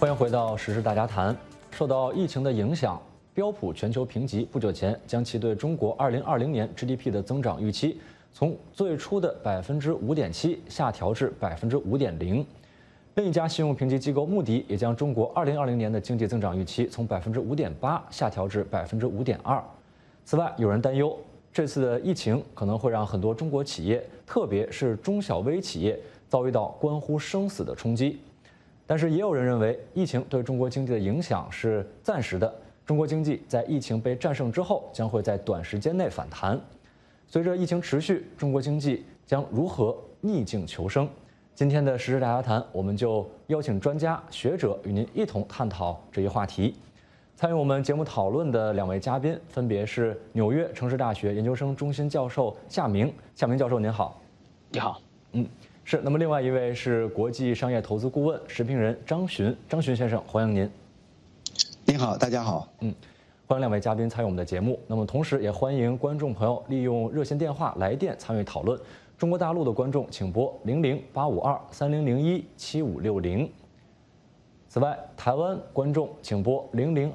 欢迎回到时事大家谈。受到疫情的影响，标普全球评级不久前将其对中国2020年 GDP 的增长预期从最初的5.7%下调至5.0%。另一家信用评级机构穆迪也将中国2020年的经济增长预期从5.8%下调至5.2%。此外，有人担忧这次的疫情可能会让很多中国企业，特别是中小微企业，遭遇到关乎生死的冲击。但是也有人认为，疫情对中国经济的影响是暂时的，中国经济在疫情被战胜之后，将会在短时间内反弹。随着疫情持续，中国经济将如何逆境求生？今天的时事大家谈，我们就邀请专家学者与您一同探讨这一话题。参与我们节目讨论的两位嘉宾，分别是纽约城市大学研究生中心教授夏明。夏明教授您好。 你好。 是。那么另外一位是国际商业投资顾问、时评人张巡。张巡先生，欢迎您。 您好，大家好。 欢迎两位嘉宾参与我们的节目。那么同时也欢迎观众朋友利用热线电话来电参与讨论。中国大陆的观众请拨00-852-3001-7560。此外，台湾观众请拨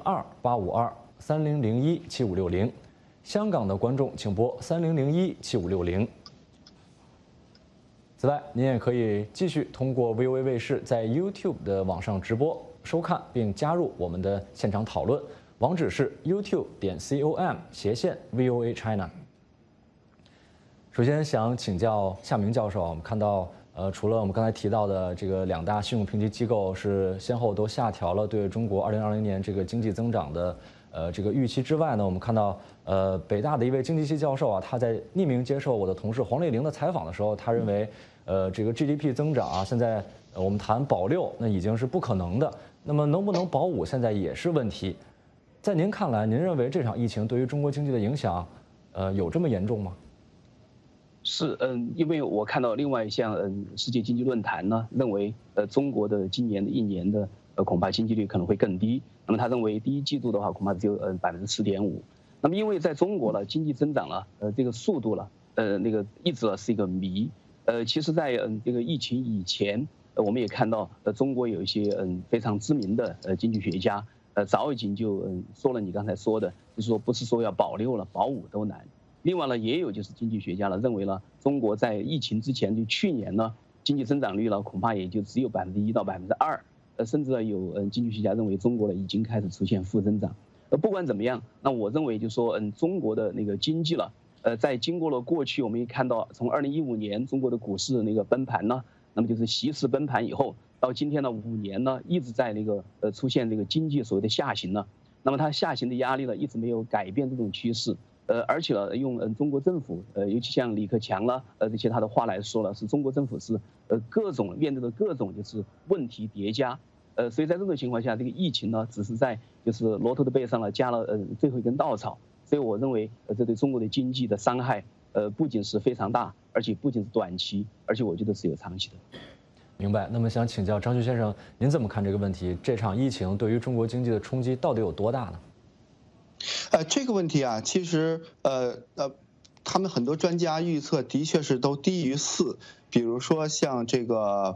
002-852-3001-7560。香港的观众请拨3001-7560。此外，您也可以继续通过 VOA 卫视在 YouTube 的网上直播收看，并加入我们的现场讨论。网址是 youtube.com/VOA China。首先想请教夏明教授，我们看到，除了我们刚才提到的这个两大信用评级机构是先后都下调了对中国2020年这个经济增长的这个预期之外呢，我们看到北大的一位经济系教授啊，他在匿名接受我的同事黄丽玲的采访的时候，他认为这个 GDP 增长啊，现在我们谈保6那已经是不可能的，那么能不能保5现在也是问题。在您看来，您认为这场疫情对于中国经济的影响有这么严重吗？ 是，因为我看到另外一项世界经济论坛呢认为中国的今年的一年的恐怕经济率可能会更低。那么他认为第一季度的话恐怕只有4.5%。那么因为在中国呢经济增长呢这个速度呢那个一直是一个谜。其实在这个疫情以前，我们也看到中国有一些非常知名的经济学家早已经就说了你刚才说的，就是说不是说要保6了，保5都难。另外呢，也有就是经济学家呢认为呢，中国在疫情之前，就去年呢，经济增长率呢恐怕也就只有1%到2%，甚至呢有经济学家认为中国呢已经开始出现负增长。不管怎么样，那我认为就说中国的那个经济了，在经过了过去我们也看到，从2015年中国的股市那个崩盘呢，那么就是席次崩盘以后，到今天呢5年呢一直在那个出现这个经济所谓的下行呢，那么它下行的压力呢一直没有改变这种趋势。而且呢，用中国政府尤其像李克强了这些他的话来说了，是中国政府是各种面对的各种就是问题叠加，所以在这种情况下，这个疫情呢只是在就是骆驼的背上呢加了最后一根稻草。所以我认为这对中国的经济的伤害不仅是非常大，而且不仅是短期，而且我觉得是有长期的。 明白。那么想请教张巡先生，您怎么看这个问题？这场疫情对于中国经济的冲击到底有多大呢？ 这个问题啊，其实他们很多专家预测的确是都低于4，比如说像这个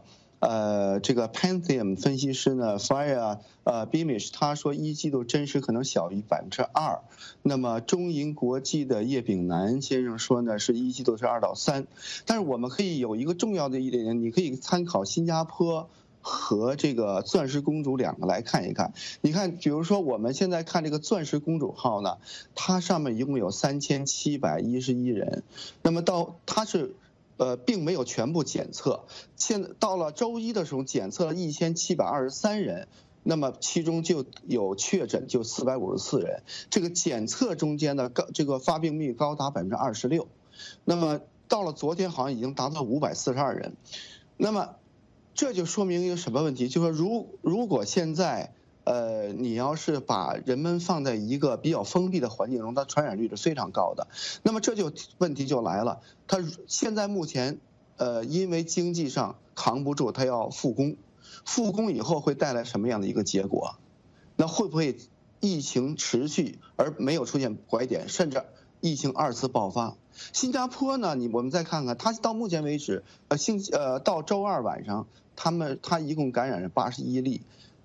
Pantheon 分析师呢 Freya Beamish 他说一季度真实可能小于2%。那么中银国际的叶炳南先生说呢，是一季度是2到3。但是我们可以有一个重要的一点，你可以参考新加坡和这个钻石公主两个来看一看。你看，比如说我们现在看这个钻石公主号呢，它上面一共有3711人，那么它是并没有全部检测，现在到了周一的时候检测了1723人，那么其中就有确诊就454人，这个检测中间的这个发病率高达26%，那么到了昨天好像已经达到542人，那么这就说明一个什么问题？就是说，如果现在，你要是把人们放在一个比较封闭的环境中，它传染率是非常高的。那么这就问题就来了，它现在目前，因为经济上扛不住，它要复工，复工以后会带来什么样的一个结果？那会不会疫情持续而没有出现拐点，甚至疫情2次爆发？新加坡呢？我们再看看，它到目前为止，到周二晚上，它一共感染了81例，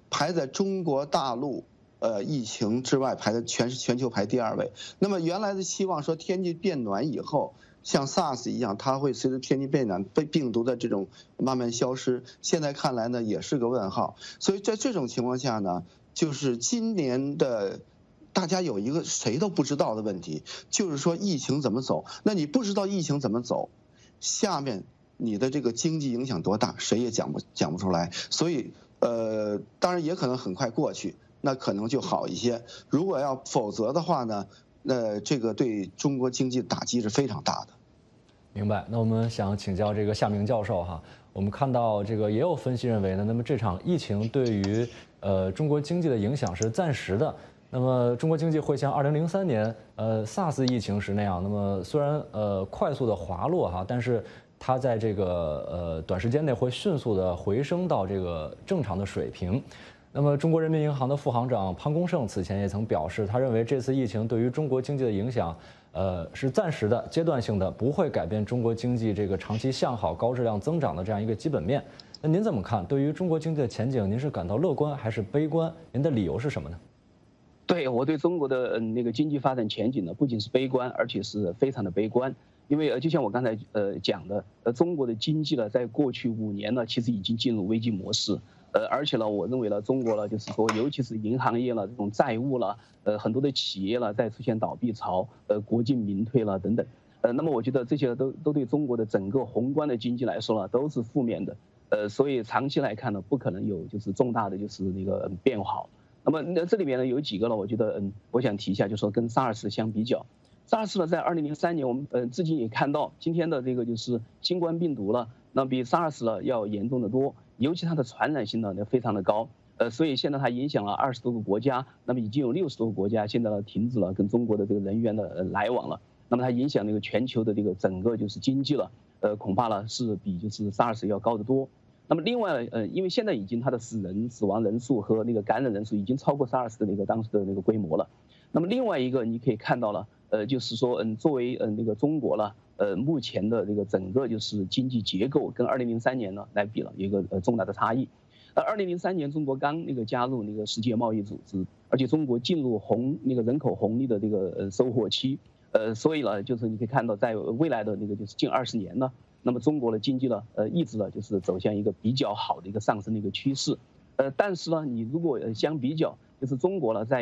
排在中国大陆疫情之外排的全球排第2位。那么原来的期望说天气变暖以后，像 SARS 一样，它会随着天气变暖，病毒的这种慢慢消失。现在看来呢，也是个问号。所以在这种情况下呢，就是今年的大家有一个谁都不知道的问题，就是说疫情怎么走。那你不知道疫情怎么走，下面你的这个经济影响多大，谁也讲不出来。所以当然也可能很快过去，那可能就好一些。如果否则的话呢，这个对中国经济打击是非常大的。 明白。那我们想请教这个夏明教授哈，我们看到这个也有分析认为呢，那么这场疫情对于中国经济的影响是暂时的。那么中国经济会像2003年SARS 疫情时那样，那么虽然快速的滑落哈，但是它在这个短时间内会迅速的回升到这个正常的水平。那么中国人民银行的副行长潘功胜此前也曾表示，他认为这次疫情对于中国经济的影响是暂时的、阶段性的，不会改变中国经济这个长期向好、高质量增长的这样一个基本面。那您怎么看？对于中国经济的前景，您是感到乐观还是悲观？您的理由是什么呢？ 对，我对中国的那个经济发展前景呢，不仅是悲观，而且是非常的悲观。因为就像我刚才讲的，中国的经济呢，在过去5年呢，其实已经进入危机模式。而且呢，我认为呢，中国呢，就是说，尤其是银行业了，这种债务了，很多的企业了，在出现倒闭潮，国进民退了等等。那么我觉得这些都对中国的整个宏观的经济来说呢，都是负面的。所以长期来看呢，不可能有就是重大的就是那个变好。那么这里面呢有几个呢，我觉得我想提一下，就是说跟 SARS 相比较，SARS 呢在2003年我们至今也看到今天的这个就是新冠病毒了，那比 SARS 呢要严重的多，尤其它的传染性呢非常的高，所以现在它影响了20多个国家，那么已经有60多个国家现在呢停止了跟中国的这个人员的来往了，那么它影响那个全球的这个整个就是经济了，恐怕呢是比就是 SARS 要高得多。那么另外因为现在已经它的死亡人数和那个感染人数已经超过 SARS 的那个当时的那个规模了。那么另外一个你可以看到了，就是说作为那个中国了，目前的这个整个就是经济结构跟2003年呢来比了有一个重大的差异。2003年中国刚那个加入那个世界贸易组织，而且中国进入那个人口红利的这个收获期，所以呢就是你可以看到在未来的那个就是近20年呢。那么中国的经济呢，一直呢就是走向一个比较好的一个上升的一个趋势，但是呢，你如果相比较，就是中国呢在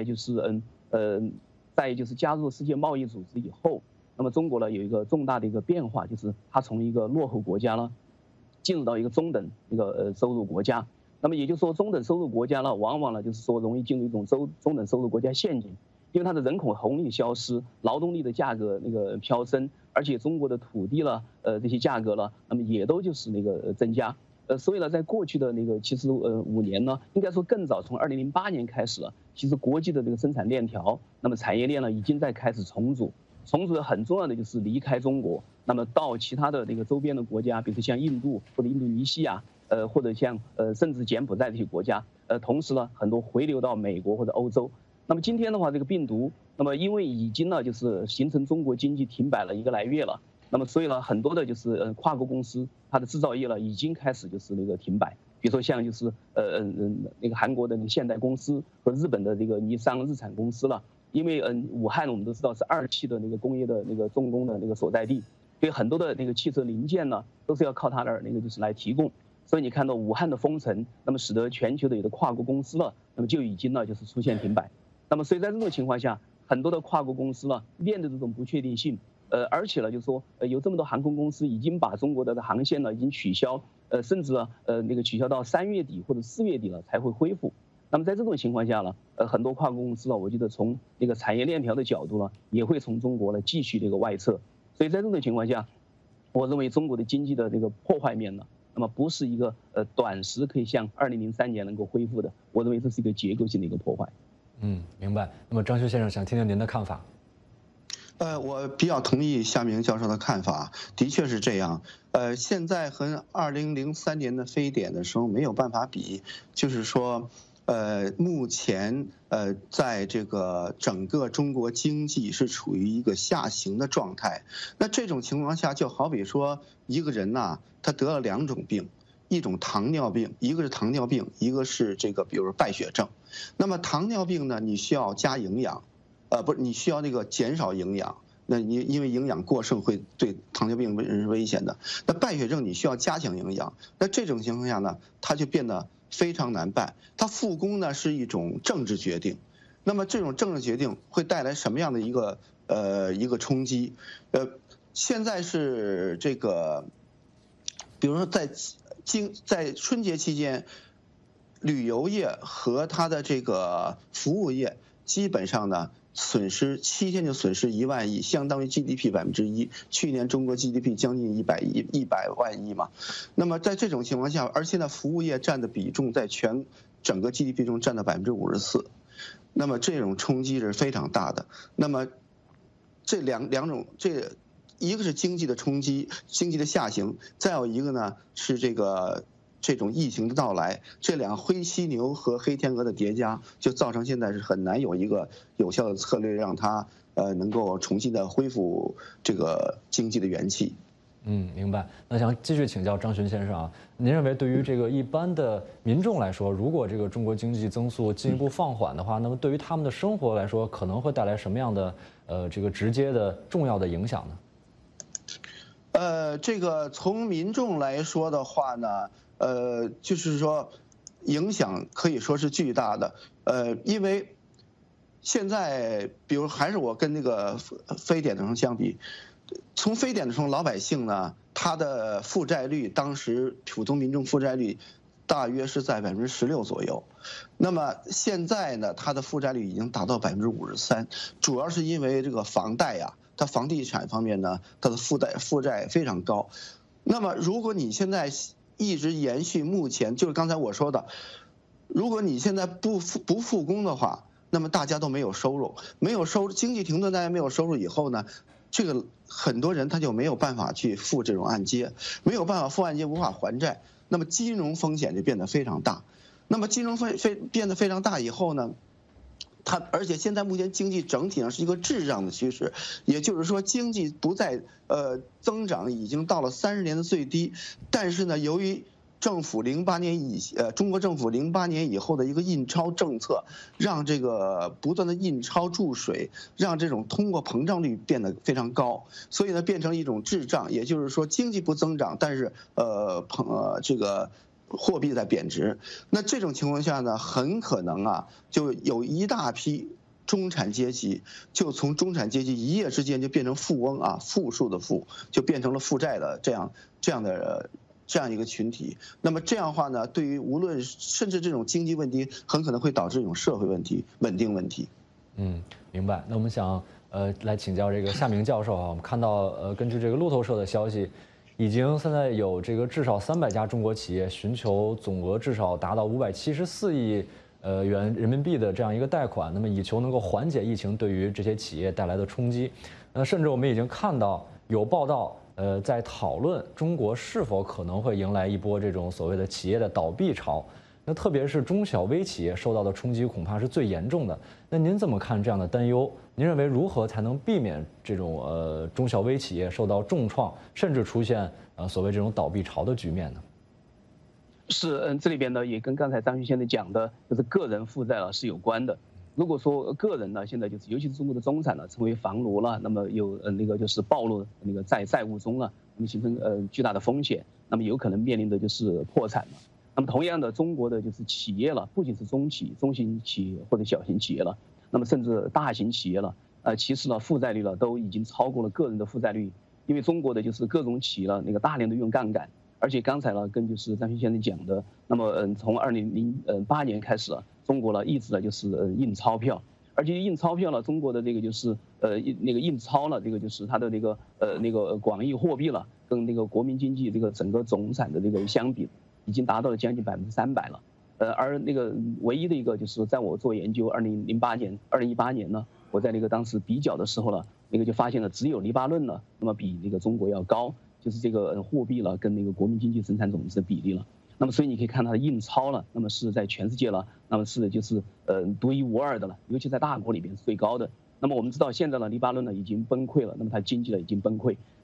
就是加入世界贸易组织以后，那么中国呢有一个重大的一个变化，就是它从一个落后国家呢，进入到一个中等一个收入国家。那么也就是说，中等收入国家呢，往往呢就是说容易进入一种中等收入国家陷阱。因为它的人口红利消失，劳动力的价格那个飙升，而且中国的土地了，这些价格了，那么也都就是那个增加，所以呢，在过去的那个其实5年呢，应该说更早，从2008年开始了，其实国际的这个生产链条，那么产业链呢已经在开始重组的很重要的就是离开中国，那么到其他的那个周边的国家，比如说像印度或者印度尼西亚，或者像甚至柬埔寨这些国家，同时呢，很多回流到美国或者欧洲。那么今天的话，这个病毒，那么因为已经呢就是形成中国经济停摆了1个来月了，那么所以呢很多的就是跨国公司它的制造业呢已经开始就是那个停摆，比如说像就是那个韩国的那个现代公司和日本的这个尼桑日产公司了，因为武汉我们都知道是2期的那个工业的那个重工的那个所在地，所以很多的那个汽车零件呢都是要靠它那儿那个就是来提供。所以你看到武汉的封城，那么使得全球的有的跨国公司了，那么就已经呢就是出现停摆。那么所以在这种情况下，很多的跨国公司呢面对这种不确定性，而且呢就是说有这么多航空公司已经把中国的航线呢已经取消，甚至呢那个取消到3月底或者4月底了才会恢复。那么在这种情况下呢，很多跨国公司呢，我觉得从那个产业链条的角度呢，也会从中国呢继续这个外撤。所以在这种情况下，我认为中国的经济的这个破坏面呢，那么不是一个短时可以像2003年能够恢复的，我认为这是一个结构性的一个破坏。 明白。那么张修先生想听听您的看法。 我比较同意夏明教授的看法，的确是这样。现在和2003年的非典的时候没有办法比，就是说，目前在这个整个中国经济是处于一个下行的状态。那这种情况下，就好比说一个人呐，他得了2种病。 一种糖尿病，一个是糖尿病，一个是这个比如说败血症。那么糖尿病呢，你需要加营养，不是你需要那个减少营养。那你因为营养过剩会对糖尿病人是危险的。那败血症你需要加强营养，那这种情况下呢，它就变得非常难办。它复工呢是一种政治决定，那么这种政治决定会带来什么样的一个冲击？现在是这个，比如说在春节期间，旅游业和它的这个服务业基本上呢。损失7天就损失1万亿，相当于 GDP 1%。去年中国 GDP 将近100万亿嘛。那么在这种情况下，而且呢，服务业占的比重在整个 GDP 中占到54%，那么这种冲击是非常大的。那么这两种，一个是经济的冲击，经济的下行，再有一个呢是这种疫情的到来，这两个灰犀牛和黑天鹅的叠加，就造成现在是很难有一个有效的策略让它能够重新的恢复这个经济的元气。 明白。那想继续请教张巡先生啊，您认为对于这个一般的民众来说，如果这个中国经济增速进一步放缓的话，那么对于他们的生活来说，可能会带来什么样的这个直接的重要的影响呢？ 这个从民众来说的话呢。就是说，影响可以说是巨大的。因为现在，比如还是我跟那个非典的时候相比，从非典的时候，老百姓呢，他的负债率，当时普通民众负债率大约是在16%左右。那么现在呢，他的负债率已经达到53%，主要是因为这个房贷呀，它房地产方面呢，它的负债非常高。那么如果你现在一直延续目前，就是刚才我说的，如果你现在不复工的话，那么大家都没有收入，经济停顿，大家没有收入以后呢，这个很多人他就没有办法去付这种按揭，没有办法付按揭，无法还债，那么金融风险就变得非常大。那么金融变得非常大以后呢，而且现在目前经济整体上是一个滞胀的趋势，也就是说经济不再增长，已经到了30年的最低。但是呢，由于中国政府08年以后的一个印钞政策，让这个不断的印钞注水，让这种通货膨胀率变得非常高，所以呢变成一种滞胀，也就是说经济不增长，但是这个货币在贬值。那这种情况下呢，很可能啊，就有一大批中产阶级就从中产阶级一夜之间就变成富翁啊，负数的富，就变成了负债的这样一个群体。那么这样的话呢，对于无论甚至这种经济问题，很可能会导致一种社会问题、稳定问题。 明白。那我们想来请教这个夏明教授啊，我们看到根据这个路透社的消息，已经现在有这个至少300家中国企业寻求总额至少达到574亿元人民币的这样一个贷款，那么以求能够缓解疫情对于这些企业带来的冲击。甚至我们已经看到有报道在讨论中国是否可能会迎来一波这种所谓的企业的倒闭潮。那特别是中小微企业受到的冲击恐怕是最严重的。那您怎么看这样的担忧？您认为如何才能避免这种中小微企业受到重创，甚至出现所谓这种倒闭潮的局面呢？ 是，这里边呢也跟刚才张巡先生讲的，就是个人负债是有关的。如果说个人呢，现在就是尤其是中国的中产呢，成为房奴了，那么有那个就是暴露那个债务中了，那么形成巨大的风险，那么有可能面临的就是破产了。那么同样的，中国的就是企业了，不仅是中型企业或者小型企业了，那么甚至大型企业了，其实呢负债率了都已经超过了个人的负债率，因为中国的就是各种企业了那个大量的用杠杆，而且刚才呢跟就是张巡先生讲的，那么从2008年开始，中国呢一直呢就是印钞票，而且印钞票呢，中国的这个就是那个印钞了，这个就是它的那个广义货币了，跟那个国民经济这个整个总产的这个相比，已经达到了将近300%了。而那个唯一的一个就是在我做研究2018年呢，我在那个当时比较的时候呢，那个就发现了只有黎巴嫩呢，那么比那个中国要高，就是这个货币了跟那个国民经济生产总值的比例了。那么所以你可以看它的印钞了，那么是在全世界了，那么是就是独一无二的了，尤其在大国里边是最高的。那么我们知道现在呢，黎巴嫩呢已经崩溃了，那么它经济呢已经崩溃。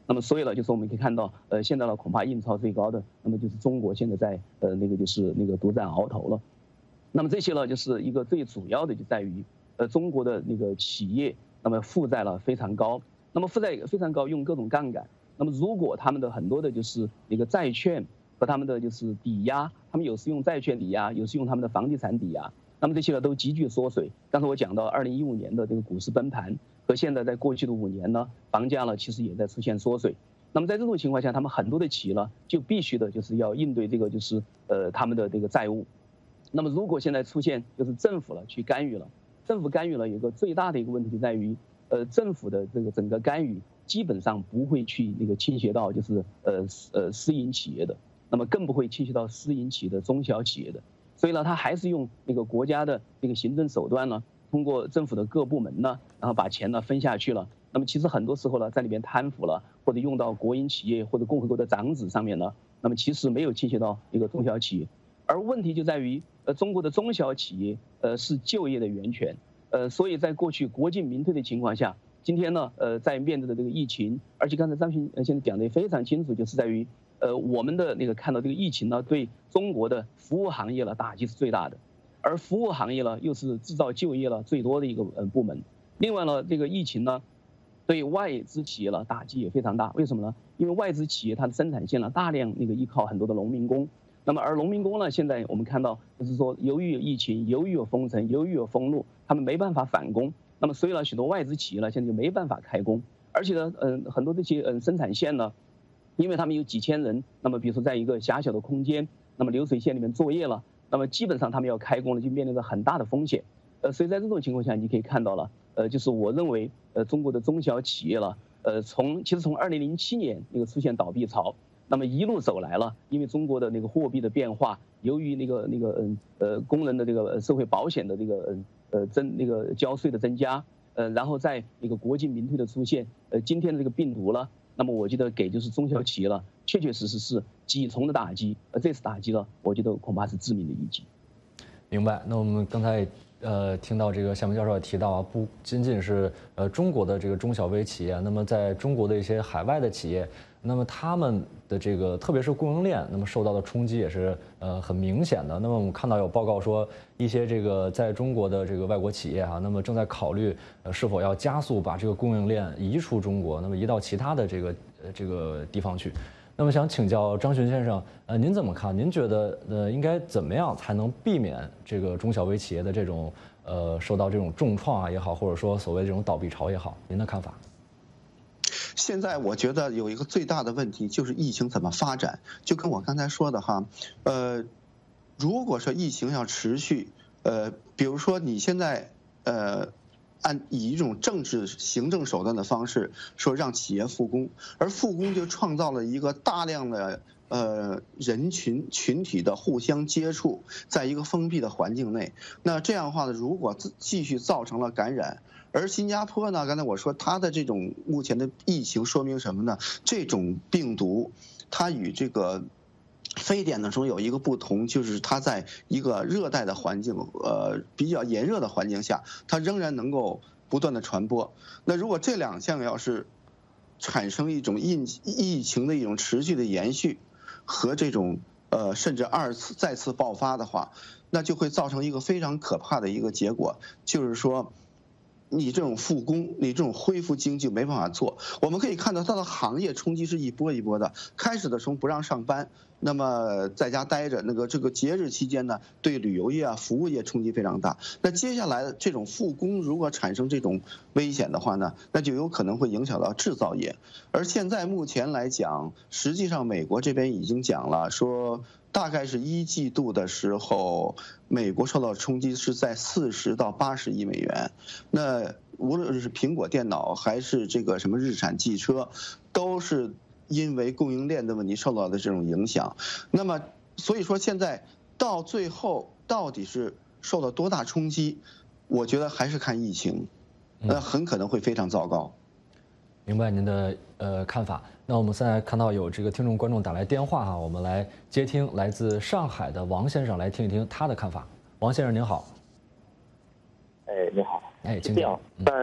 那么所以呢，就是我们可以看到，现在呢恐怕印钞最高的，那么就是中国现在在就是独占鳌头了。那么这些呢，就是一个最主要的就在于，中国的那个企业，那么负债呢非常高，那么负债非常高，用各种杠杆。那么如果他们的很多的就是债券和他们的就是抵押，他们有时用债券抵押，有时用他们的房地产抵押，那么这些呢都急剧缩水。刚才我讲到2015年的这个股市崩盘，和现在在过去的5年呢，房价呢其实也在出现缩水。那么在这种情况下，他们很多的企业呢就必须的就是要应对这个就是他们的这个债务。那么如果现在出现就是政府了去干预了，政府干预了有一个最大的一个问题就在于，政府的这个整个干预基本上不会去倾斜到就是私营企业的，那么更不会倾斜到私营企业的中小企业的，所以呢，他还是用国家的行政手段呢，通过政府的各部门呢，然后把钱呢分下去了。那么其实很多时候呢，在里边贪腐了，或者用到国营企业或者共和国的长子上面呢，那么其实没有倾斜到中小企业。而问题就在于，中国的中小企业是就业的源泉，所以在过去国进民退的情况下，今天呢，在面对的这个疫情，而且刚才张群现在讲的也非常清楚，就是在于，我们的看到这个疫情呢，对中国的服务行业呢打击是最大的，而服务行业呢又是制造就业了最多的一个部门。另外呢，这个疫情呢，对外资企业呢打击也非常大。为什么呢？因为外资企业它的生产线呢大量依靠很多的农民工。那么而农民工呢，现在我们看到就是说，由于有疫情，由于有封城，由于有封路，他们没办法返工。那么所以呢，许多外资企业呢现在就没办法开工，而且呢，很多这些生产线呢，因为他们有几千人，那么比如说在一个狭小的空间，那么流水线里面作业了，那么基本上他们要开工了，就面临着很大的风险。所以在这种情况下，你可以看到了，就是我认为，中国的中小企业了，其实从2007年出现倒闭潮。那么一路走来了，因为中国的货币的变化，由于工人的社会保险的交税的增加，然后在国进民退的出现，今天的这个病毒了，那么我觉得给就是中小企业了，确确实实是几重的打击，这次打击了，我觉得恐怕是致命的一击。 明白。那我们刚才听到这个夏明教授也提到啊，不仅仅是中国的这个中小微企业，那么在中国的一些海外的企业，那么他们的特别是供应链，那么受到的冲击也是很明显的。那么我们看到有报告说，一些在中国的外国企业啊，那么正在考虑是否要加速把这个供应链移出中国，那么移到其他的这个地方去。那么想请教张巡先生，您怎么看？您觉得应该怎么样才能避免这个中小微企业的这种受到这种重创啊也好，或者说所谓这种倒闭潮也好，您的看法？ 现在我觉得有一个最大的问题就是疫情怎么发展，就跟我刚才说的哈，如果说疫情要持续，比如说你现在以一种政治行政手段的方式说让企业复工，而复工就创造了一个大量的人群体的互相接触，在一个封闭的环境内，那这样的话呢，如果继续造成了感染。而新加坡呢，刚才我说它的这种目前的疫情说明什么呢？这种病毒，它与这个非典的时候有一个不同，就是它在一个热带的环境，比较炎热的环境下，它仍然能够不断的传播。那如果这两项要是产生一种疫情的一种持续的延续，和这种甚至再次爆发的话，那就会造成一个非常可怕的一个结果，就是说。你这种复工，你这种恢复经济没办法做。我们可以看到它的行业冲击是一波一波的。开始的时候不让上班，那么在家待着，这个节日期间呢，对旅游业啊、服务业冲击非常大。那接下来的这种复工如果产生这种危险的话呢，那就有可能会影响到制造业。而现在目前来讲，实际上美国这边已经讲了，说大概是1季度的时候，美国受到冲击是在40到80亿美元。那无论是苹果电脑还是这个什么日产汽车，都是因为供应链的问题受到的这种影响。那么，所以说现在到最后到底是受到多大冲击，我觉得还是看疫情，那很可能会非常糟糕。 明白您的看法。那我们现在看到有这个听众观众打来电话哈，我们来接听来自上海的王先生，来听一听他的看法。王先生您好。 你好。 请讲。 这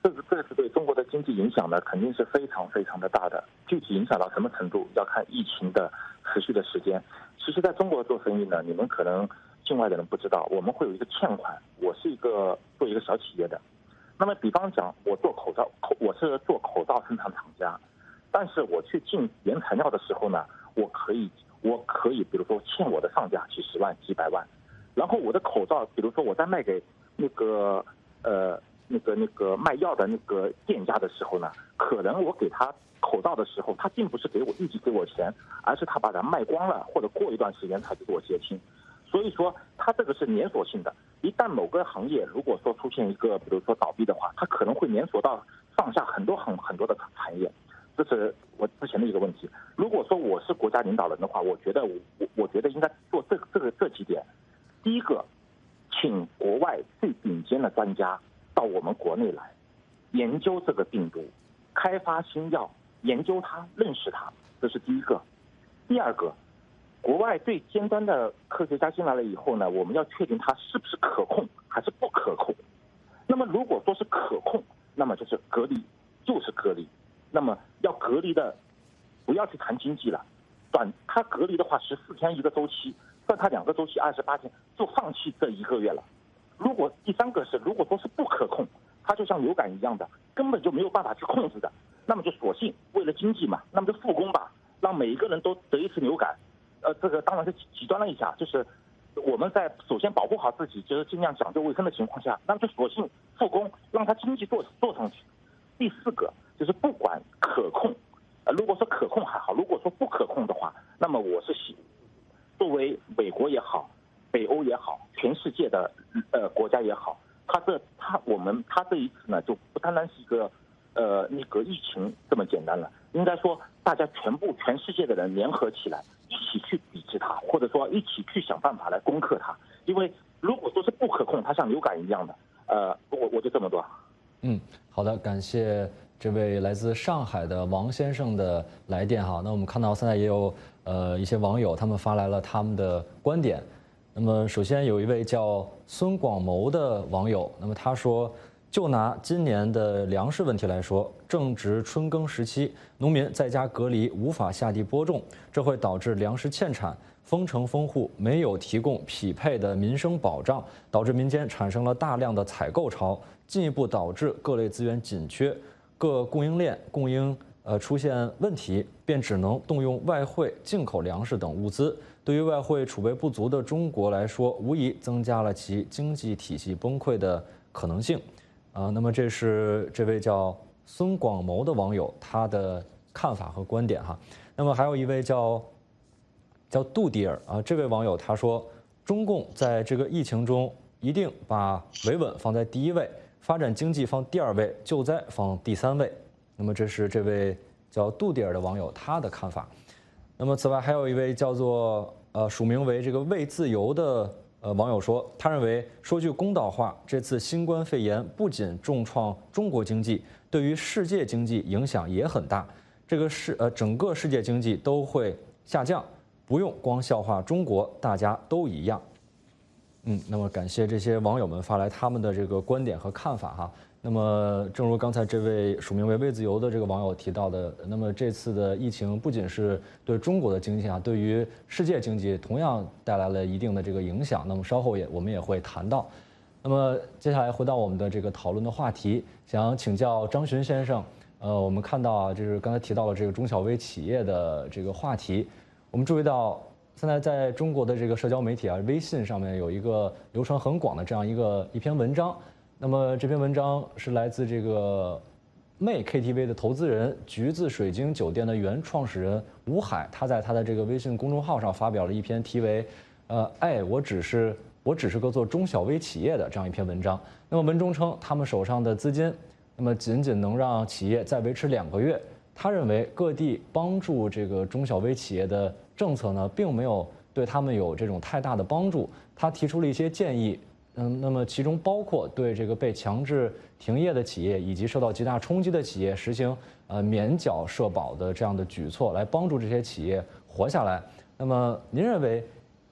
这是对中国的经济影响呢，肯定是非常非常的大的。具体影响到什么程度，要看疫情的持续的时间。其实，在中国做生意呢，你们可能境外的人不知道，我们会有一个欠款。我是做一个小企业的，那么比方讲，我是做口罩生产厂家，但是我去进原材料的时候呢，我可以，比如说欠我的上家几十万、几百万，然后我的口罩，比如说我在卖给那个卖药的那个店家的时候呢，可能我给他口罩的时候，他并不是立即给我钱，而是他把它卖光了，或者过一段时间才给我结清。所以说，它这个是连锁性的。一旦某个行业如果说出现一个，比如说倒闭的话，它可能会连锁到上下很多的产业。这是我之前的一个问题。如果说我是国家领导人的话，我觉得应该做这几点。第一个，请国外最顶尖的专家到我们国内来，研究这个病毒，开发新药，研究它，认识它，这是第一个。第二个，国外最尖端的科学家进来了以后呢，我们要确定它是不是可控还是不可控。那么如果说是可控，那么就是隔离，就是隔离。那么要隔离的，不要去谈经济了，它隔离的话14天一个周期，算它2个周期28天，就放弃这1个月了。第三个是，如果说是不可控，它就像流感一样的，根本就没有办法去控制的，那么就索性为了经济嘛，那么就复工吧，让每一个人都得一次流感。这个当然是极端了一下，就是我们在首先保护好自己，就是尽量讲究卫生的情况下，那么就索性复工，让它经济做上去。第四个就是不管可控，如果说可控还好，如果说不可控的话，那么我是作为美国也好，北欧也好，全世界的国家也好，它这一次呢，就不单单是一个那个疫情这么简单了，应该说大家全世界的人联合起来，一起去抵制它，或者说一起去想办法来攻克它。因为如果说是不可控，它像流感一样的，我就这么多。 好的，感谢这位来自上海的王先生的来电哈。那我们看到现在也有一些网友他们发来了他们的观点。那么首先有一位叫孙广谋的网友，那么他说，就拿今年的粮食问题来说，正值春耕时期，农民在家隔离，无法下地播种，这会导致粮食欠产，封城封户，没有提供匹配的民生保障，导致民间产生了大量的采购潮，进一步导致各类资源紧缺，各供应链供应出现问题，便只能动用外汇进口粮食等物资。对于外汇储备不足的中国来说，无疑增加了其经济体系崩溃的可能性。那么这是这位叫孙广谋的网友他的看法和观点哈。那么还有一位叫杜迪尔这位网友他说，中共在这个疫情中一定把维稳放在第1位，发展经济放第2位，救灾放第3位。那么这是这位叫杜迪尔的网友他的看法。那么此外还有一位叫做署名为这个为自由的网友说，他认为说句公道话，这次新冠肺炎不仅重创中国经济，对于世界经济影响也很大。这个整个世界经济都会下降，不用光笑话中国，大家都一样。那么感谢这些网友们发来他们的这个观点和看法哈。那么正如刚才这位署名为为自由的这个网友提到的，那么这次的疫情不仅是对中国的经济对于世界经济同样带来了一定的这个影响。那么稍后我们也会谈到。那么接下来回到我们的这个讨论的话题，想请教张巡先生，我们看到就是刚才提到了这个中小微企业的这个话题，我们注意到现在在中国的这个社交媒体微信上面有一个流传很广的这样一篇文章。那么这篇文章是来自这个魅 KTV 的投资人、橘子水晶酒店的原创始人吴海，他在他的这个微信公众号上发表了一篇题为我只是个做中小微企业的这样一篇文章。那么文中称，他们手上的资金那么仅能让企业再维持2个月。他认为各地帮助这个中小微企业的政策呢，并没有对他们有这种太大的帮助。他提出了一些建议。那么其中包括对这个被强制停业的企业以及受到极大冲击的企业实行免缴社保的这样的举措，来帮助这些企业活下来。那么您认为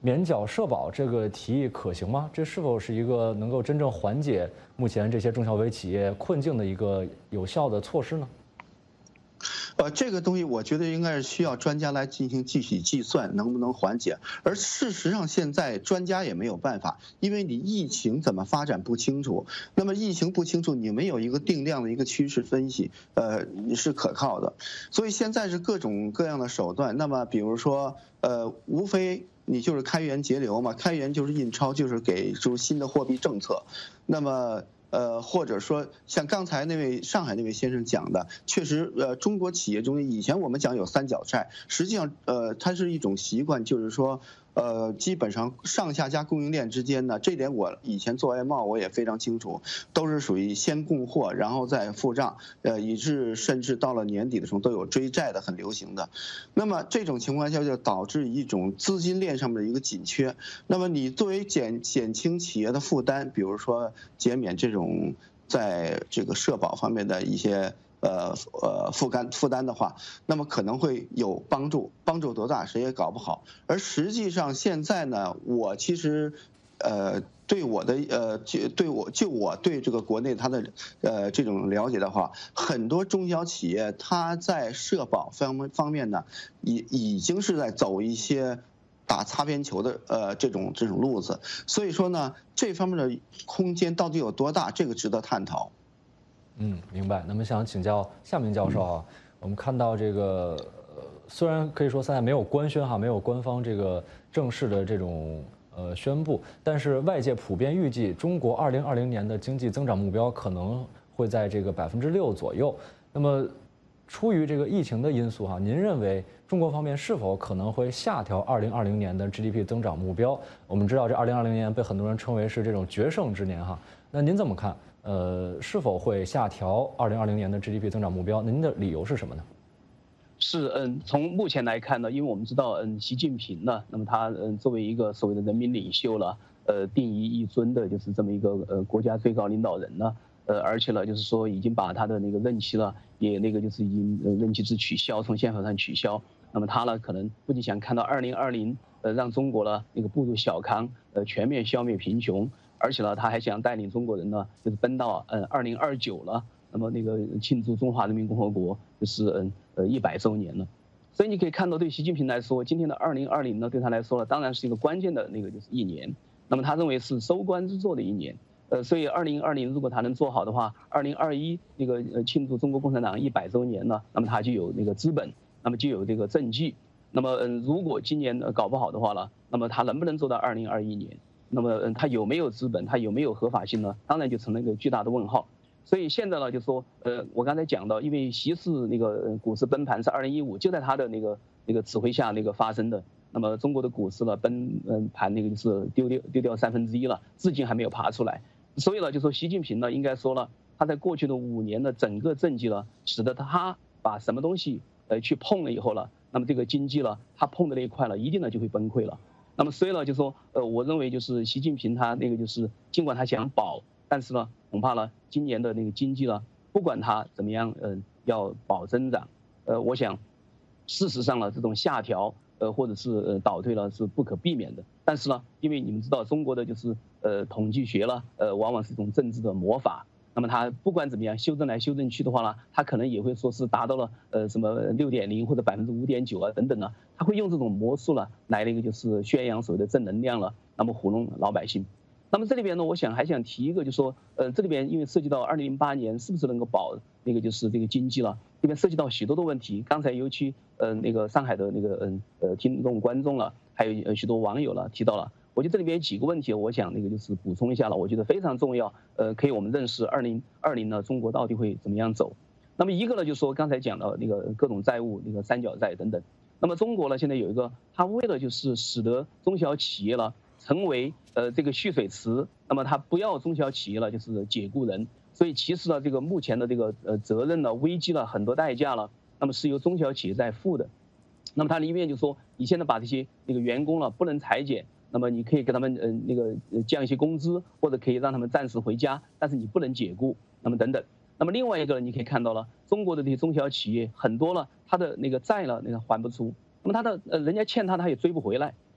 免缴社保这个提议可行吗？这是否是一个能够真正缓解目前这些中小微企业困境的一个有效的措施呢？ 这个东西我觉得应该是需要专家来进行具体计算，能不能缓解。而事实上，现在专家也没有办法，因为你疫情怎么发展不清楚。那么疫情不清楚，你没有一个定量的一个趋势分析，是可靠的。所以现在是各种各样的手段。那么比如说，无非你就是开源节流嘛，开源就是印钞，就是给出新的货币政策。那么或者说像刚才那位上海那位先生讲的，确实，中国企业中以前我们讲有三角债，实际上，它是一种习惯，就是说，基本上上下家供应链之间呢，这点我以前做外贸我也非常清楚，都是属于先供货，然后再付账，以致甚至到了年底的时候都有追债的，很流行的。那么这种情况下就导致一种资金链上面的一个紧缺。那么你作为减轻企业的负担，比如说减免这种在这个社保方面的一些负担的话，那么可能会有帮助，帮助多大谁也搞不好。而实际上现在呢，我其实对我的对这个国内它的这种了解的话，很多中小企业它在社保方面呢，已经是在走一些打擦边球的这种路子。所以说呢，这方面的空间到底有多大，这个值得探讨。 明白。那么想请教夏明教授啊，我们看到这个虽然可以说现在没有官宣哈，没有官方这个正式的这种宣布，但是外界普遍预计中国2020年的经济增长目标可能会在这个6%左右。那么出于这个疫情的因素哈，您认为中国方面是否可能会下调2020年的 GDP 增长目标？我们知道这2020年被很多人称为是这种决胜之年哈，那您怎么看？是否会下调2020年的 GDP 增长目标？您的理由是什么呢？ 是，从目前来看呢，因为我们知道，习近平呢，那么他作为一个所谓的人民领袖了，定于一尊的就是这么一个国家最高领导人呢，而且呢，就是说已经把他的那个任期了，也那个就是已经任期制取消，从宪法上取消。那么他呢，可能不仅想看到2020，让中国呢那个步入小康，全面消灭贫穷。而且呢，他还想带领中国人呢，就是奔到2029了，那么那个庆祝中华人民共和国就是100周年了。所以你可以看到，对习近平来说，今天的2020呢，对他来说呢，当然是一个关键的那个就是一年。那么他认为是收官之作的一年。所以2020如果他能做好的话，2021那个庆祝中国共产党100周年呢，那么他就有那个资本，那么就有这个政绩。那么如果今年搞不好的话呢，那么他能不能做到2021年？那么他有没有资本，他有没有合法性呢？当然就成了一个巨大的问号。所以现在呢，就说我刚才讲到，因为习氏那个股市崩盘是2015，就在他的那个指挥下那个发生的。那么中国的股市呢崩盘那个就是丢掉1/3了，至今还没有爬出来。所以呢，就说习近平呢，应该说了，他在过去的5年的整个政绩呢，使得他把什么东西去碰了以后了，那么这个经济呢，他碰的那一块了，一定呢就会崩溃了。那么所以呢，就说我认为就是习近平他那个就是尽管他想保，但是呢，恐怕呢今年的那个经济呢，不管他怎么样，要保增长，我想，事实上呢这种下调或者是倒退了是不可避免的。但是呢，因为你们知道中国的就是统计学了，往往是一种政治的魔法。那么它不管怎么样修正来修正去的话呢，它可能也会说是达到了什么6.0或者5.9%啊等等呢，它会用这种魔术了来那个就是宣扬所谓的正能量了，那么糊弄老百姓。那么这里边呢，我还想提一个，就是说这里边因为涉及到2008年是不是能够保那个就是这个经济了，这边涉及到许多的问题。刚才尤其那个上海的那个听众观众了，还有许多网友了提到了。我觉得这里边有几个问题，我想那个就是补充一下了，我觉得非常重要，可以我们认识2020呢中国到底会怎么样走。那么一个呢，就是说刚才讲到那个各种债务，那个三角债等等。那么中国呢现在有一个，它为了就是使得中小企业呢成为这个蓄水池，那么它不要中小企业了就是解雇人，所以其实呢这个目前的这个责任呢危机了很多代价了，那么是由中小企业在付的。那么它里面就说你现在把这些那个员工了不能裁减。那么你可以给他们那个降一些工资，或者可以让他们暂时回家，但是你不能解雇，那么等等。那么另外一个你可以看到了，中国的这些中小企业很多了，他的那个债了那个还不出，那么他的人家欠他也追不回来，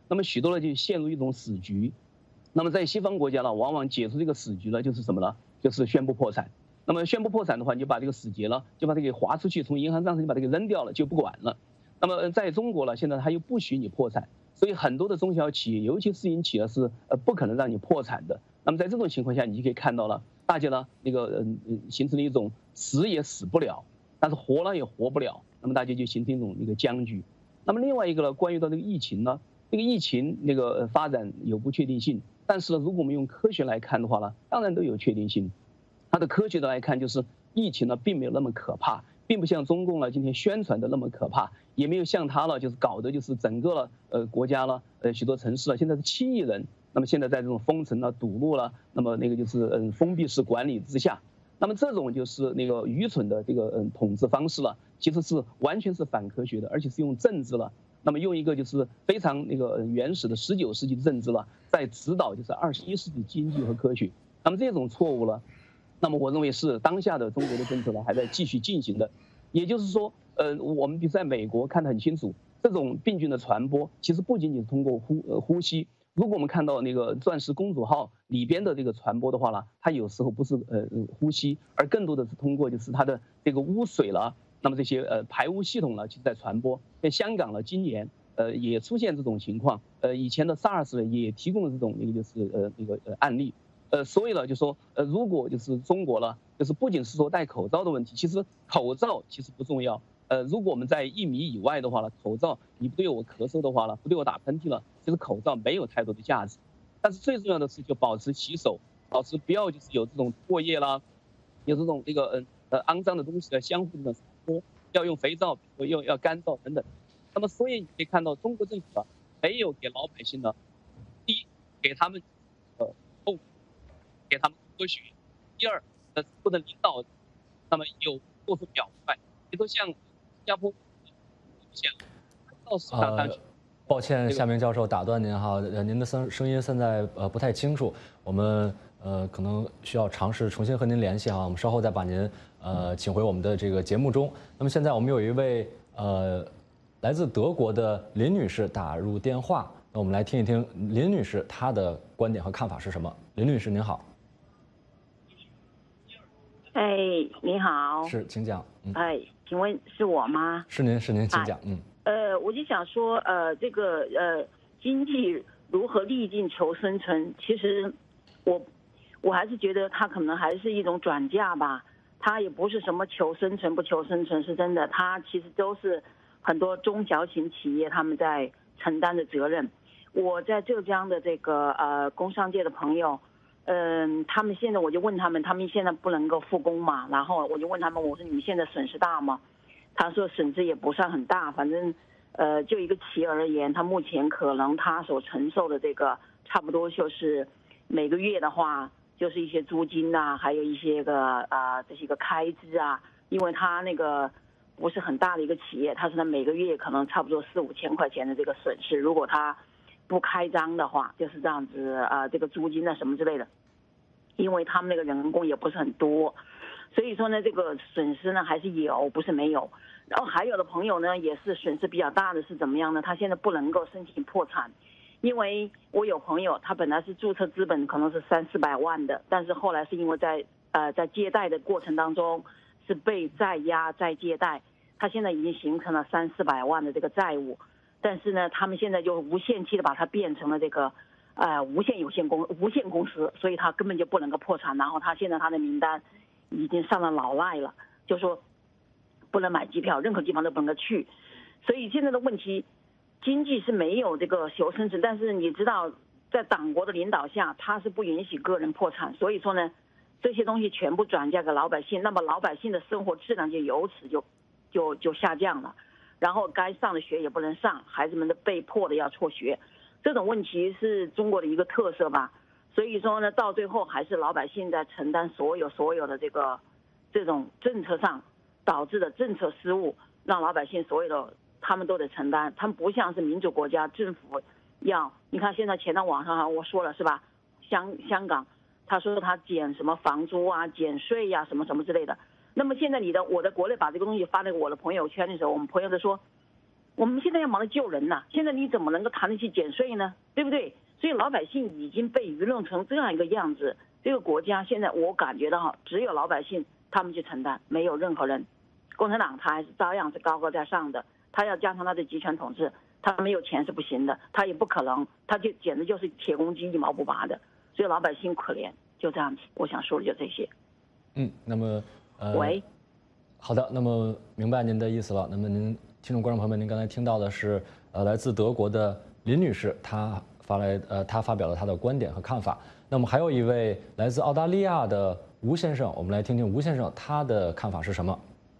那么许多人就陷入一种死局。那么在西方国家呢，往往解除这个死局呢，就是什么呢？就是宣布破产。那么宣布破产的话，你就把这个死结了，就把它给划出去，从银行账上就把它给扔掉了，就不管了。那么在中国呢，现在它又不许你破产，所以很多的中小企业，尤其私营企业是不可能让你破产的。那么在这种情况下，你就可以看到了，大家呢形成了一种死也死不了，但是活了也活不了，那么大家就形成一种僵局。那么另外一个呢，关于到这个疫情呢，这个疫情发展有不确定性，但是呢，如果我们用科学来看的话呢，当然都有确定性。它的科学的来看，就是疫情呢并没有那么可怕，并不像中共呢今天宣传的那么可怕，也没有像它了就是搞的就是整个国家了许多城市了现在是7亿人，那么现在在这种封城了、堵路了，那么就是封闭式管理之下，那么这种就是愚蠢的统治方式了，其实是完全是反科学的，而且是用政治了。那么用一个就是非常原始的19世纪的政治了，在指导就是21世纪经济和科学。那么这种错误了，那么我认为是当下的中国的政策呢还在继续进行的。也就是说，我们比如在美国看得很清楚，这种病菌的传播其实不仅仅是通过呼吸。如果我们看到钻石公主号里边的这个传播的话呢，它有时候不是呼吸，而更多的是通过就是它的这个污水了。那么这些排污系统呢，就在传播。在香港呢，今年也出现这种情况。以前的 SARS 也提供了这种案例。所以呢，就说如果就是中国了，就是不仅是说戴口罩的问题，其实口罩其实不重要。如果我们在1米以外的话呢，口罩你不对我咳嗽的话呢，不对我打喷嚏了，其实口罩没有太多的价值。但是最重要的是就保持洗手，保持不要就是有这种唾液啦，有这种肮脏的东西的相互的传播，要用肥皂，要干燥等等。那么所以你可以看到中国政府没有给老百姓呢，第一给他们给他们科学，第二不能领导，那么有做出表率，比如说像新加坡到市场上去。 抱歉，夏明教授打断您哈，您的声音现在不太清楚，我们可能需要尝试重新和您联系哈，我们稍后再把您请回我们的这个节目中。那么现在我们有一位来自德国的林女士打入电话，那我们来听一听林女士她的观点和看法是什么。林女士您好。 哎，你好。 是，请讲。 哎，请问是我吗？ 是您，请讲。 我就想说，这个经济如何历尽求生存，其实我还是觉得它可能还是一种转嫁吧，它也不是什么求生存不求生存，是真的，它其实都是很多中小型企业他们在承担的责任。我在浙江的这个工商界的朋友，他们现在我就问他们现在不能够复工嘛，然后我就问他们，我说你们现在损失大吗？他说损失也不算很大，反正就一个企业而言，他目前可能他所承受的这个差不多就是每个月的话就是一些租金啊，还有一些这些个开支啊，因为他不是很大的一个企业，他是每个月可能差不多4-5千块钱的这个损失，如果他不开张的话就是这样子这个租金啊什么之类的，因为他们人工也不是很多，所以说呢这个损失呢还是有，不是没有。然后还有的朋友呢也是损失比较大的是怎么样呢？他现在不能够申请破产，因为我有朋友他本来是注册资本可能是300-400万的，但是后来是因为在借贷的过程当中是被再压再借贷，他现在已经形成了300-400万的这个债务，但是呢他们现在就无限期的把它变成了这个无限公司，所以他根本就不能够破产，然后他现在他的名单已经上了老赖了，就说不能买机票，任何地方都不能够去。所以现在的问题，经济是没有这个求生存，但是你知道在党国的领导下他是不允许个人破产，所以说呢这些东西全部转嫁给老百姓，那么老百姓的生活质量就由此就下降了，然后该上的学也不能上，孩子们都被迫的要辍学，这种问题是中国的一个特色吧。所以说呢到最后还是老百姓在承担所有的这种政策上导致的政策失误，让老百姓所有的他们都得承担。他们不像是民主国家，政府你看现在前段网上我说了是吧，香港他说他减什么房租啊，减税呀，什么什么之类的。那么现在我在国内把这个东西发在我的朋友圈的时候，我们朋友就说我们现在要忙着救人呐，现在你怎么能够谈得起减税呢？对不对？所以老百姓已经被舆论成这样一个样子，这个国家现在我感觉到哈，只有老百姓他们去承担，没有任何人。共产党他还是照样是高高在上的，他要加强他的集权统治，他没有钱是不行的，他也不可能，他就简直就是铁公鸡一毛不拔的，所以老百姓可怜，就这样子。我想说的就这些。 那么喂， 好的，那么明白您的意思了。那么您听众观众朋友们，您刚才听到的是来自德国的林女士，她发表了她的观点和看法。那么还有一位来自澳大利亚的吴先生，我们来听听吴先生他的看法是什么。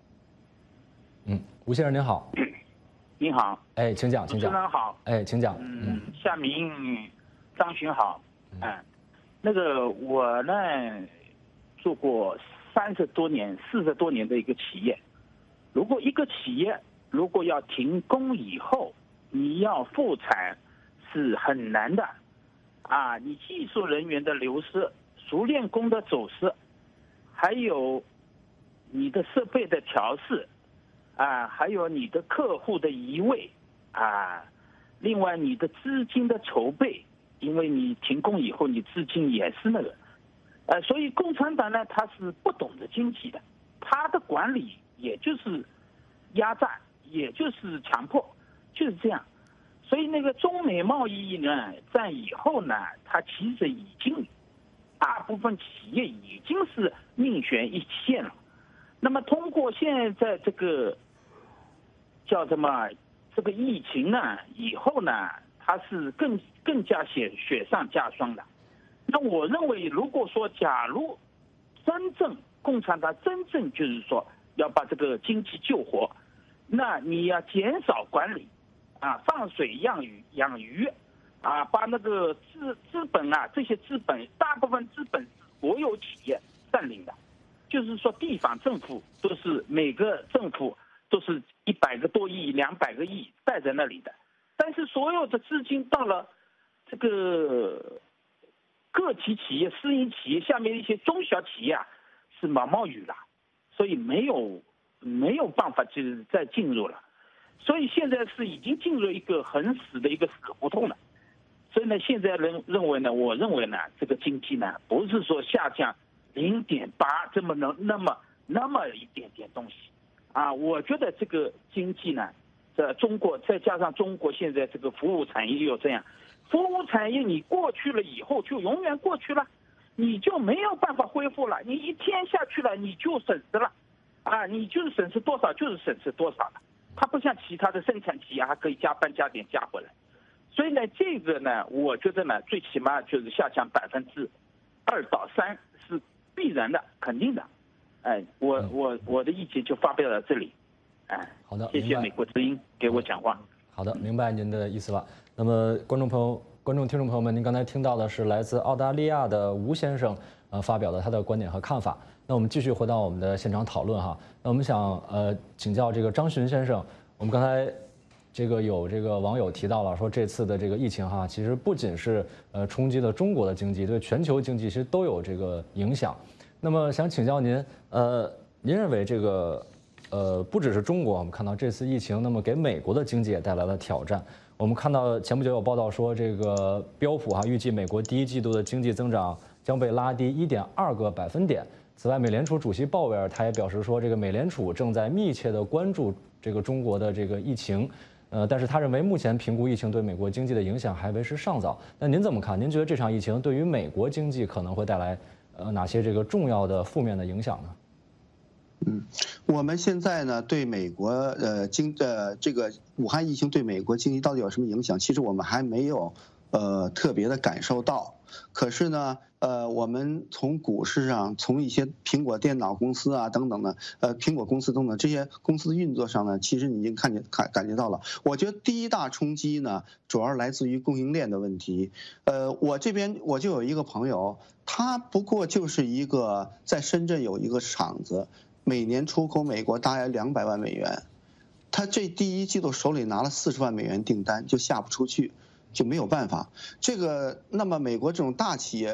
吴先生您好。 您好。 哎，请讲，请讲。 主持人好。 哎，请讲。 夏明、张巡好。那个我呢，做过40多年的一个企业。如果一个企业如果要停工以后，你要复产是很难的，你技术人员的流失、熟练工的走失，还有你的设备的调试，还有你的客户的移位，另外你的资金的筹备，因为你停工以后，你资金也是那个，所以共产党呢，他是不懂得经济的，他的管理也就是压榨，也就是强迫，就是这样。所以那个中美贸易呢战以后呢，它其实已经大部分企业已经是命悬一线了。那么通过现在这个叫什么这个疫情呢以后呢，它是更加雪上加霜的。那我认为，如果说假如真正共产党真正就是说要把这个经济救活，那你要减少管理，放水养鱼，把那个资本这些资本大部分资本是国有企业占领的，就是说地方政府都是每个政府都是100个多亿、200个亿带在那里的，但是所有的资金到了这个个体企业、私营企业下面一些中小企业是毛毛雨了，所以没有办法就是再进入了，所以现在是已经进入一个很死的一个死胡同了。所以呢，现在我认为呢，这个经济呢不是说下降0.8这么那么一点点东西，我觉得这个经济呢，在中国再加上中国现在这个服务产业又这样，服务产业你过去了以后就永远过去了，你就没有办法恢复了，你一天下去了你就损失了，你就是损失多少就是损失多少了，它不像其他的生产企业还可以加班加点加回来。所以呢，这个呢，我觉得呢，最起码就是下降2%到3%是必然的、肯定的。我的意见就发表到这里。 好的， 谢谢美国之音给我讲话。 好的，明白您的意思了。那么，听众朋友们，您刚才听到的是来自澳大利亚的吴先生发表的他的观点和看法。那我们继续回到我们的现场讨论哈。那我们想请教这个张巡先生，我们刚才有网友提到了说，这次的这个疫情哈，其实不仅是冲击了中国的经济，对全球经济其实都有这个影响。那么想请教您，您认为这个不只是中国，我们看到这次疫情，那么给美国的经济也带来了挑战。我们看到前不久有报道说，这个标普预计美国第1季度的经济增长将被拉低1.2个百分点。此外，美联储主席鲍威尔他也表示说，这个美联储正在密切的关注这个中国的这个疫情。但是他认为目前评估疫情对美国经济的影响还为时尚早。那您怎么看？您觉得这场疫情对于美国经济可能会带来哪些这个重要的负面的影响呢？ 我们现在呢对美国这个武汉疫情对美国经济到底有什么影响？其实我们还没有特别的感受到。可是呢，我们从股市上，从一些苹果电脑公司等等的，苹果公司等等这些公司的运作上呢，其实你已经感觉到了。我觉得第一大冲击呢，主要来自于供应链的问题。我这边我就有一个朋友，他不过就是一个在深圳有一个厂子，每年出口美国大概200万美元，他这第1季度手里拿了40万美元订单，就下不出去。就没有办法，那么美国这种大企业，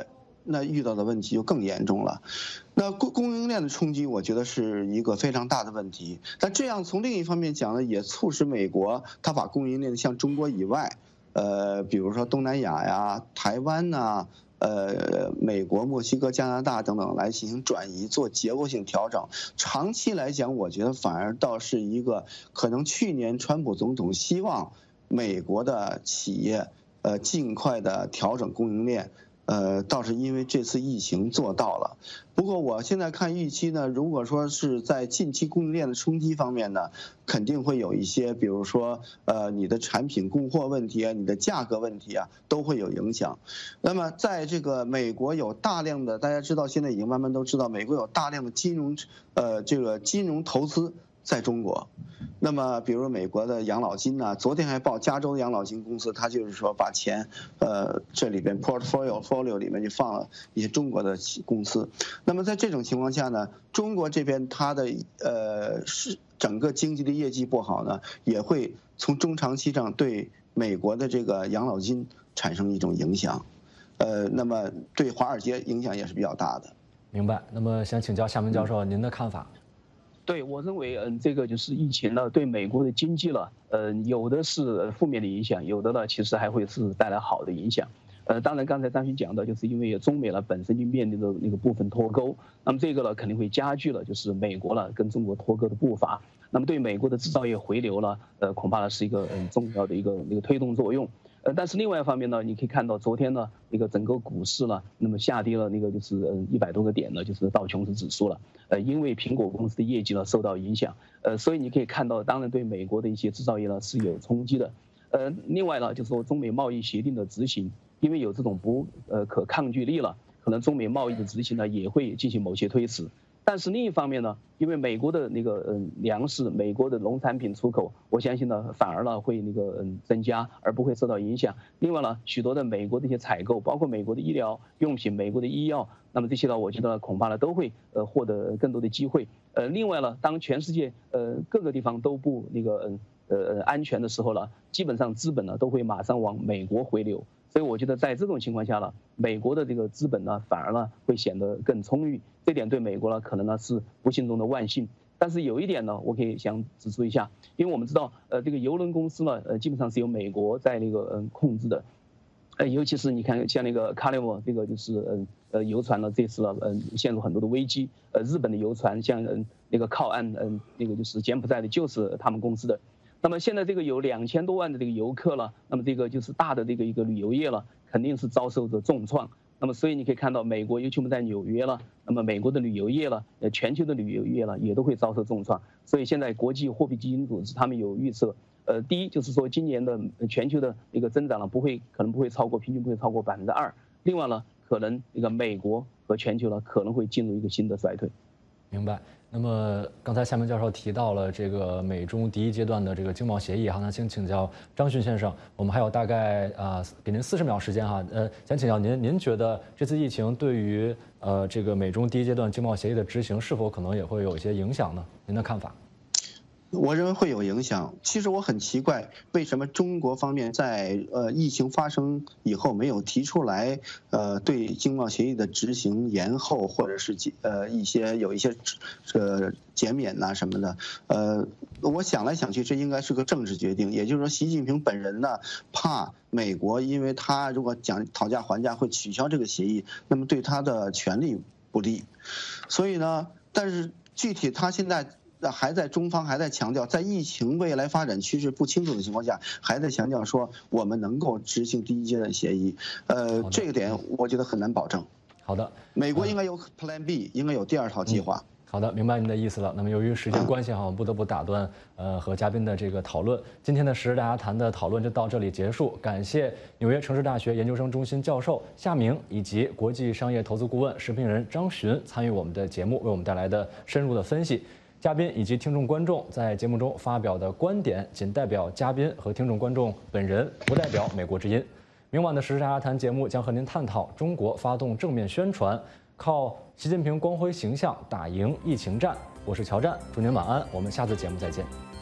那遇到的问题就更严重了。那供应链的冲击，我觉得是一个非常大的问题。但这样从另一方面讲呢，也促使美国它把供应链向中国以外，比如说东南亚呀、台湾呐、美国、墨西哥、加拿大等等来进行转移，做结构性调整。长期来讲，我觉得反而倒是一个可能去年川普总统希望美国的企业尽快的调整供应链。倒是因为这次疫情做到了。不过我现在看预期呢，如果说是在近期供应链的冲击方面呢，肯定会有一些，比如说你的产品供货问题啊，你的价格问题啊，都会有影响。那么在这个美国有大量的，大家知道现在已经慢慢都知道，美国有大量的金融投资在中国。那么，比如美国的养老金呢，昨天还报加州的养老金公司，它就是说把钱，这里边 portfolio 里面就放了一些中国的公司。那么在这种情况下呢，中国这边它的是整个经济的业绩不好呢，也会从中长期上对美国的这个养老金产生一种影响，那么对华尔街影响也是比较大的。 明白。那么想请教夏明教授您的看法。 对，我认为，这个就是疫情呢，对美国的经济呢，有的是负面的影响，有的呢，其实还会是带来好的影响。当然，刚才张勋讲的，就是因为中美呢本身就面临着那个部分脱钩，那么这个呢肯定会加剧了就是美国呢跟中国脱钩的步伐。那么对美国的制造业回流呢，恐怕呢是一个重要的一个推动作用。但是另外一方面呢，你可以看到昨天呢，那个整个股市呢，那么下跌了那个就是100多个点呢，就是道琼斯指数了。因为苹果公司的业绩呢受到影响，所以你可以看到，当然对美国的一些制造业呢是有冲击的。另外呢，就是说中美贸易协定的执行，因为有这种不可抗拒力了，可能中美贸易的执行呢也会进行某些推迟。但是另一方面呢，因为美国的那个粮食、美国的农产品出口，我相信呢反而呢会那个增加，而不会受到影响。另外呢，许多的美国的一些采购，包括美国的医疗用品、美国的医药，那么这些呢，我觉得恐怕呢都会获得更多的机会。另外呢，当全世界各个地方都不那个安全的时候呢，基本上资本呢都会马上往美国回流。所以我觉得在这种情况下呢，美国的这个资本呢反而呢会显得更充裕，这点对美国呢可能呢是不幸中的万幸。但是有一点呢，我可以想指出一下，因为我们知道这个邮轮公司呢基本上是由美国在那个控制的，尤其是你看像那个 Carnival 这个就是游船呢这次呢陷入很多的危机，日本的游船像那个靠岸那个就是柬埔寨的就是他们公司的。那么现在这个有2000多万的这个游客了，那么这个就是大的这个一个旅游业了，肯定是遭受着重创。那么所以你可以看到，美国尤其我们在纽约了，那么美国的旅游业了，全球的旅游业了，也都会遭受重创。所以现在国际货币基金组织他们有预测，第一就是说今年的全球的一个增长呢可能不会超过平均不会超过2%。另外呢，可能那个美国和全球呢可能会进入一个新的衰退。 明白。那么刚才夏明教授提到了这个美中第一阶段的这个经贸协议哈，那请教张勋先生，我们还有大概给您40秒时间哈，想请教您觉得这次疫情对于这个美中第一阶段经贸协议的执行是否可能也会有一些影响呢？您的看法？ 我认为会有影响。其实我很奇怪，为什么中国方面在疫情发生以后没有提出来对经贸协议的执行延后，或者是有一些减免呐什么的。我想来想去，这应该是个政治决定。也就是说，习近平本人呢怕美国，因为他如果讨价还价会取消这个协议，那么对他的权利不利。所以呢，但是具体他现在还在中方还在强调，在疫情未来发展趋势不清楚的情况下，还在强调说我们能够执行第一阶段协议。这个点我觉得很难保证。 好的， 美国应该有 Plan B， 应该有第二套计划。 好的，明白您的意思了。那么由于时间关系哈，我们不得不打断和嘉宾的这个讨论。今天的时事大家谈的讨论就到这里结束。感谢纽约城市大学研究生中心教授夏明以及国际商业投资顾问时评人张勋参与我们的节目，为我们带来的深入的分析。嘉宾以及听众观众在节目中发表的观点仅代表嘉宾和听众观众本人，不代表美国之音。明晚的时事大家谈节目将和您探讨中国发动正面宣传，靠习近平光辉形象打赢疫情战。我是乔战，祝您晚安，我们下次节目再见。